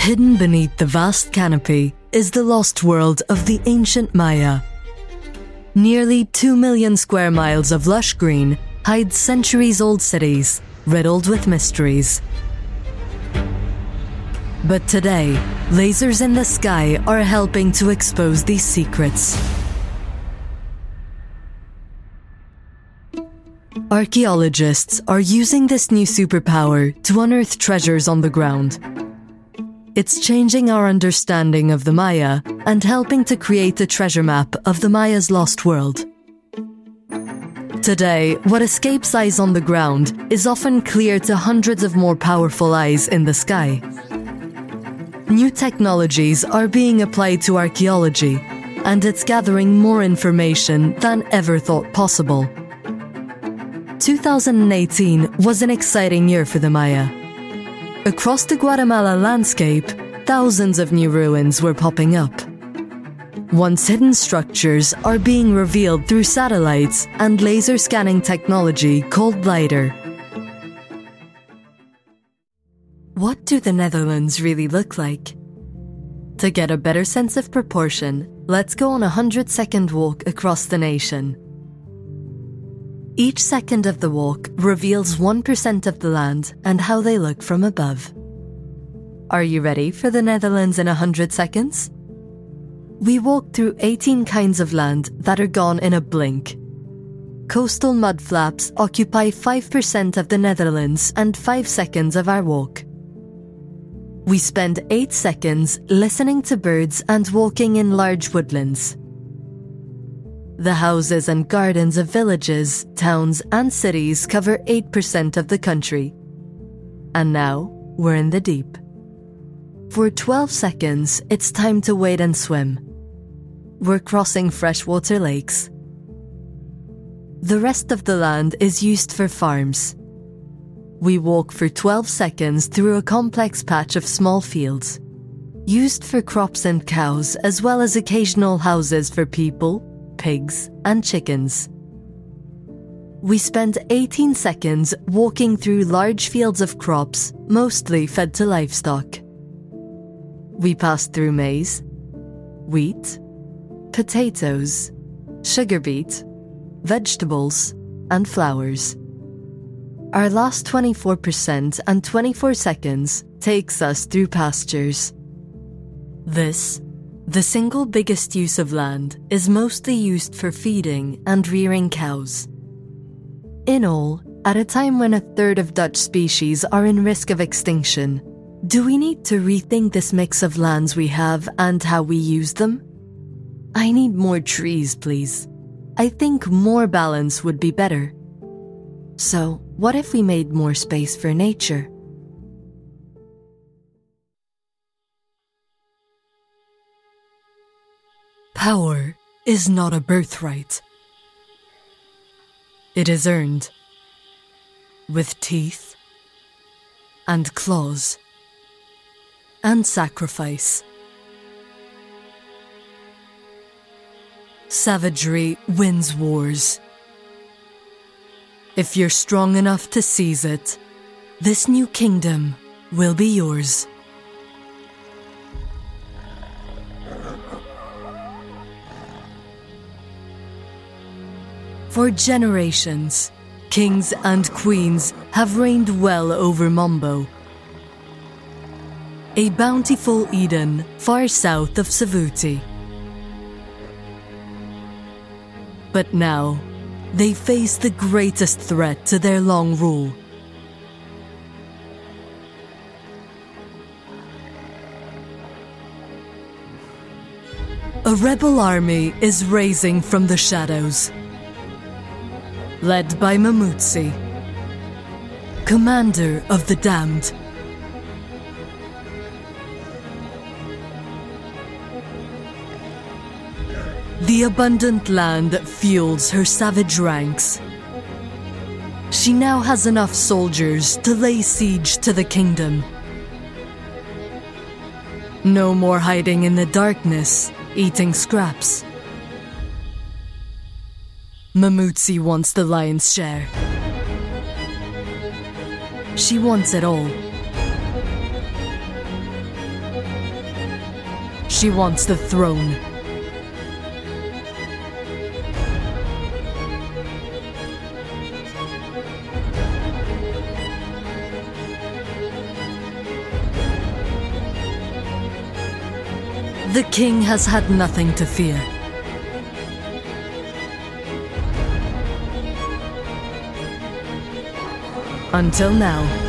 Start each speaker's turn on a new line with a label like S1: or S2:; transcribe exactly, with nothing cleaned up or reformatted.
S1: Hidden beneath the vast canopy is the lost world of the ancient Maya. Nearly two million square miles of lush green hide centuries-old cities riddled with mysteries. But today, lasers in the sky are helping to expose these secrets. Archaeologists are using this new superpower to unearth treasures on the ground. It's changing our understanding of the Maya and helping to create a treasure map of the Maya's lost world. Today, what escapes eyes on the ground is often clear to hundreds of more powerful eyes in the sky. New technologies are being applied to archaeology, and it's gathering more information than ever thought possible. two thousand eighteen was an exciting year for the Maya. Across the Guatemala landscape, thousands of new ruins were popping up. Once hidden structures are being revealed through satellites and laser scanning technology called LiDAR. What do the Netherlands really look like? To get a better sense of proportion, let's go on a hundred-second walk across the nation. Each second of the walk reveals one percent of the land and how they look from above. Are you ready for the Netherlands in one hundred seconds? We walk through eighteen kinds of land that are gone in a blink. Coastal mudflaps occupy five percent of the Netherlands and five seconds of our walk. We spend eight seconds listening to birds and walking in large woodlands. The houses and gardens of villages, towns and cities cover eight percent of the country. And now, we're in the deep. For twelve seconds, it's time to wade and swim. We're crossing freshwater lakes. The rest of the land is used for farms. We walk for twelve seconds through a complex patch of small fields, used for crops and cows, as well as occasional houses for people, pigs, and chickens. We spend eighteen seconds walking through large fields of crops, mostly fed to livestock. We pass through maize, wheat, potatoes, sugar beet, vegetables, and flowers. Our last twenty-four percent and twenty-four seconds takes us through pastures. This, the single biggest use of land, is mostly used for feeding and rearing cows. In all, at a time when a third of Dutch species are in risk of extinction, do we need to rethink this mix of lands we have and how we use them? I need more trees, please. I think more balance would be better. So, what if we made more space for nature? Power is not a birthright. It is earned with teeth and claws and sacrifice. Savagery wins wars. If you're strong enough to seize it, this new kingdom will be yours. For generations, kings and queens have reigned well over Mambo, a bountiful Eden far south of Savuti. But now, they face the greatest threat to their long rule. A rebel army is rising from the shadows, led by Mamutsi, commander of the damned. The abundant land fuels her savage ranks. She now has enough soldiers to lay siege to the kingdom. No more hiding in the darkness, eating scraps. Mamutsi wants the lion's share. She wants it all. She wants the throne. The king has had nothing to fear. Until now.